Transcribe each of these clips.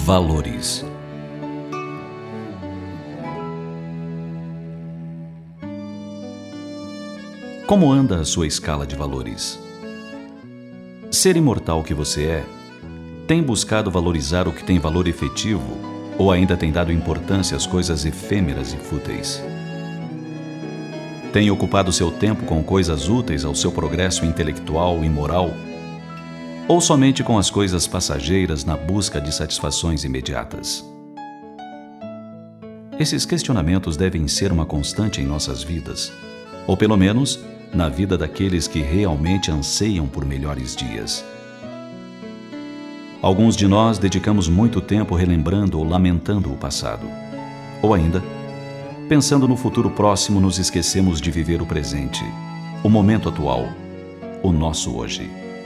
Valores. Como anda a sua escala de valores? Ser imortal que você é, tem buscado valorizar o que tem valor efetivo ou ainda tem dado importância às coisas efêmeras e fúteis? Tem ocupado seu tempo com coisas úteis ao seu progresso intelectual e moral? Ou somente com as coisas passageiras na busca de satisfações imediatas? Esses questionamentos devem ser uma constante em nossas vidas, ou pelo menos na vida daqueles que realmente anseiam por melhores dias. Alguns de nós dedicamos muito tempo relembrando ou lamentando o passado, ou ainda, pensando no futuro próximo, nos esquecemos de viver o presente, o momento atual, o nosso hoje.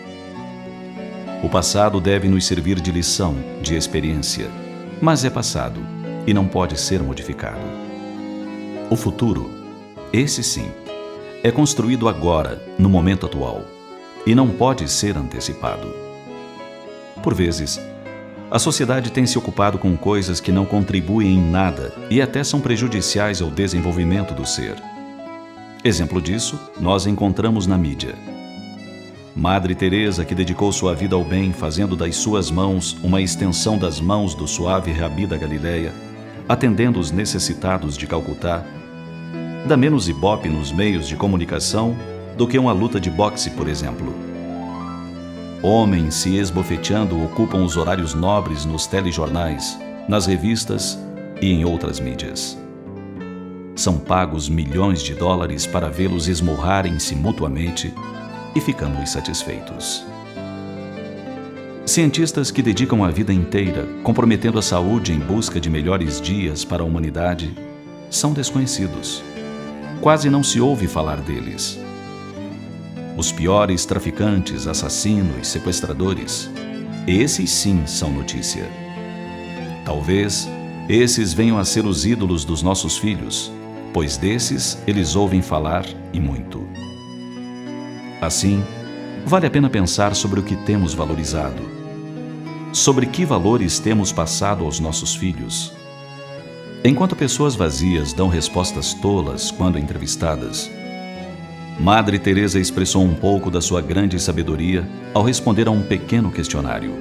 O passado deve nos servir de lição, de experiência, mas é passado e não pode ser modificado. O futuro, esse sim, é construído agora, no momento atual, e não pode ser antecipado. Por vezes, a sociedade tem se ocupado com coisas que não contribuem em nada e até são prejudiciais ao desenvolvimento do ser. Exemplo disso, nós encontramos na mídia. Madre Teresa, que dedicou sua vida ao bem, fazendo das suas mãos uma extensão das mãos do suave Rabi da Galileia, atendendo os necessitados de Calcutá, dá menos ibope nos meios de comunicação do que uma luta de boxe, por exemplo. Homens se esbofeteando ocupam os horários nobres nos telejornais, nas revistas e em outras mídias. São pagos milhões de dólares para vê-los esmurrarem-se mutuamente e ficando insatisfeitos. Cientistas que dedicam a vida inteira comprometendo a saúde em busca de melhores dias para a humanidade são desconhecidos. Quase não se ouve falar deles. Os piores traficantes, assassinos, sequestradores, esses sim são notícia. Talvez esses venham a ser os ídolos dos nossos filhos, pois desses eles ouvem falar e muito. Assim, vale a pena pensar sobre o que temos valorizado, sobre que valores temos passado aos nossos filhos. Enquanto pessoas vazias dão respostas tolas quando entrevistadas, Madre Teresa expressou um pouco da sua grande sabedoria ao responder a um pequeno questionário.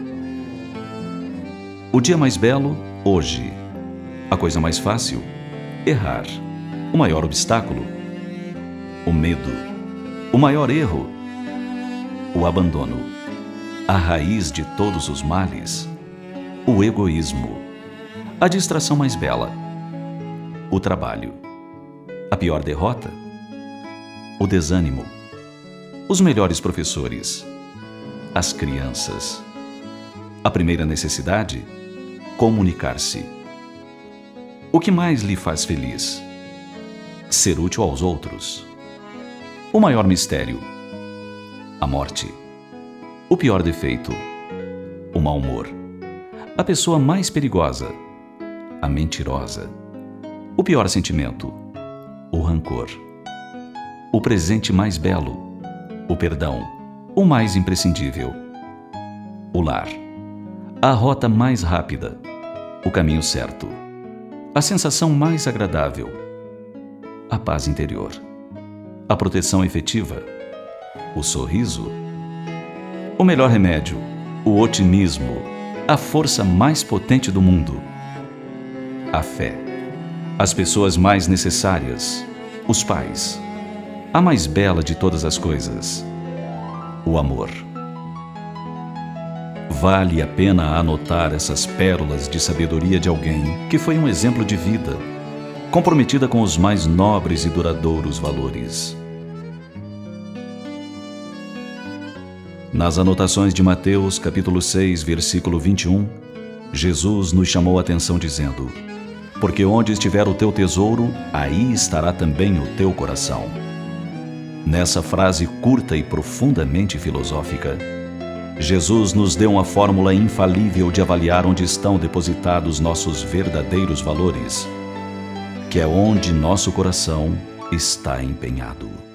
O dia mais belo, hoje. A coisa mais fácil, errar. O maior obstáculo, o medo. O maior erro, o abandono. A raiz de todos os males, o egoísmo. A distração mais bela, o trabalho. A pior derrota, o desânimo. Os melhores professores, as crianças. A primeira necessidade, comunicar-se. O que mais lhe faz feliz? Ser útil aos outros. O maior mistério, a morte. O pior defeito, o mau humor. A pessoa mais perigosa, a mentirosa. O pior sentimento, o rancor. O presente mais belo, o perdão. O mais imprescindível, o lar. A rota mais rápida, o caminho certo. A sensação mais agradável, a paz interior. A proteção efetiva, o sorriso. O melhor remédio, o otimismo. A força mais potente do mundo, a fé. As pessoas mais necessárias, os pais. A mais bela de todas as coisas, o amor. Vale a pena anotar essas pérolas de sabedoria de alguém que foi um exemplo de vida, comprometida com os mais nobres e duradouros valores. Nas anotações de Mateus, capítulo 6, versículo 21, Jesus nos chamou a atenção dizendo: porque onde estiver o teu tesouro, aí estará também o teu coração. Nessa frase curta e profundamente filosófica, Jesus nos deu uma fórmula infalível de avaliar onde estão depositados nossos verdadeiros valores, que é onde nosso coração está empenhado.